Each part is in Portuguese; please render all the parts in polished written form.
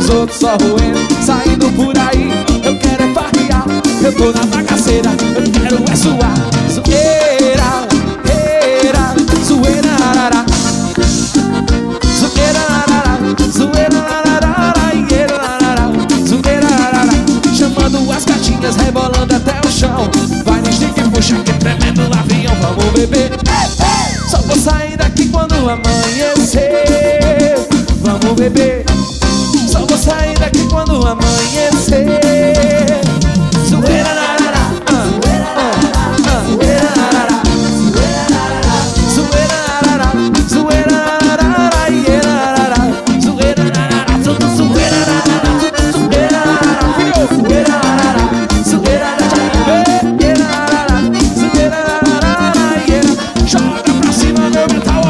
outros só roendo, saindo por aí. Eu quero é farrear, eu tô na bagaceira, eu quero é suar. Zoeira, eira, zoeira, arará. Zoeira, arará, zoeira, arará, ieira, arará. Zoeira, arará, chamando as gatinhas, rebolando até o chão. Vai no stick, puxa que tremendo avião, vamos beber. Só vou sair daqui quando amanhecer. Vamos beber. Só vou sair daqui quando amanhecer. Zoeira, arará, zoeira, arará. Zoeira, arará, zoeira, arará, ieira, arará. Zoeira, arará, zoeira, arará. Zoeira, arará, filho. Zoeira, arará, zoeira, arará, ieira, arará. Zoeira, arará, ieira. Joga pra cima, meu metal.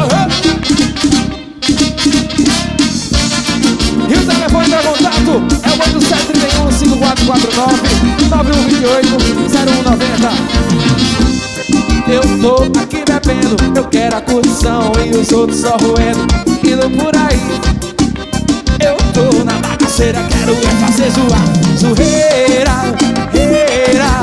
E o telefone pra contato é o 8731-5449-9128-0190. Eu tô aqui bebendo, eu quero a curtição e os outros só roendo, indo por aí. Eu tô na bagaceira, quero é fazer zoar. Zoeira, eira.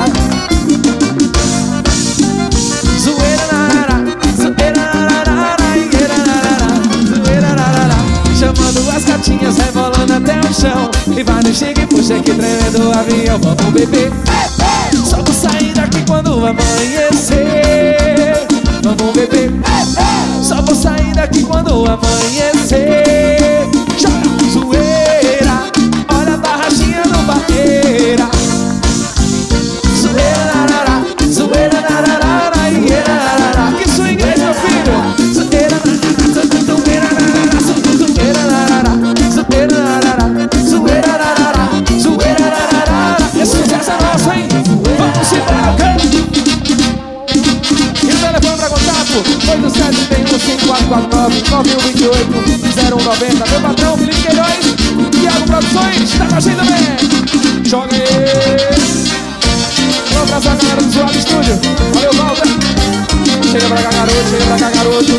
Zoeira, narará, zoeira, narará, ieira, narará. Zoeira, narará, chamando as gatinhas, rebolando até o chão. E vai no chique, puxa que tremendo avião, vamos beber. Só vou sair daqui quando amanhecer. Vamos beber. Só vou sair daqui quando amanhecer. Joga zoeira, olha a barraginha no barreira. Zoeira, narará, zoeira, narará, ieira, narará. Que sua inglês, meu filho. Zoeira, zoeira, narará, zoeira, narará, zoeira, narará, zoeira, narará, zoeira, narará. Esse sucesso é nosso, hein? Vamos embora, ok? E o telefone pra contato 8731-5449-9128-0190. Meu patrão, Felipe Queiroz, Thiago Produções, tá com a gente também. Joga aí. Um abraço a galera do Suave Estúdio. Valeu, Walter. Chega pra cá, garoto, chega pra cá, garoto.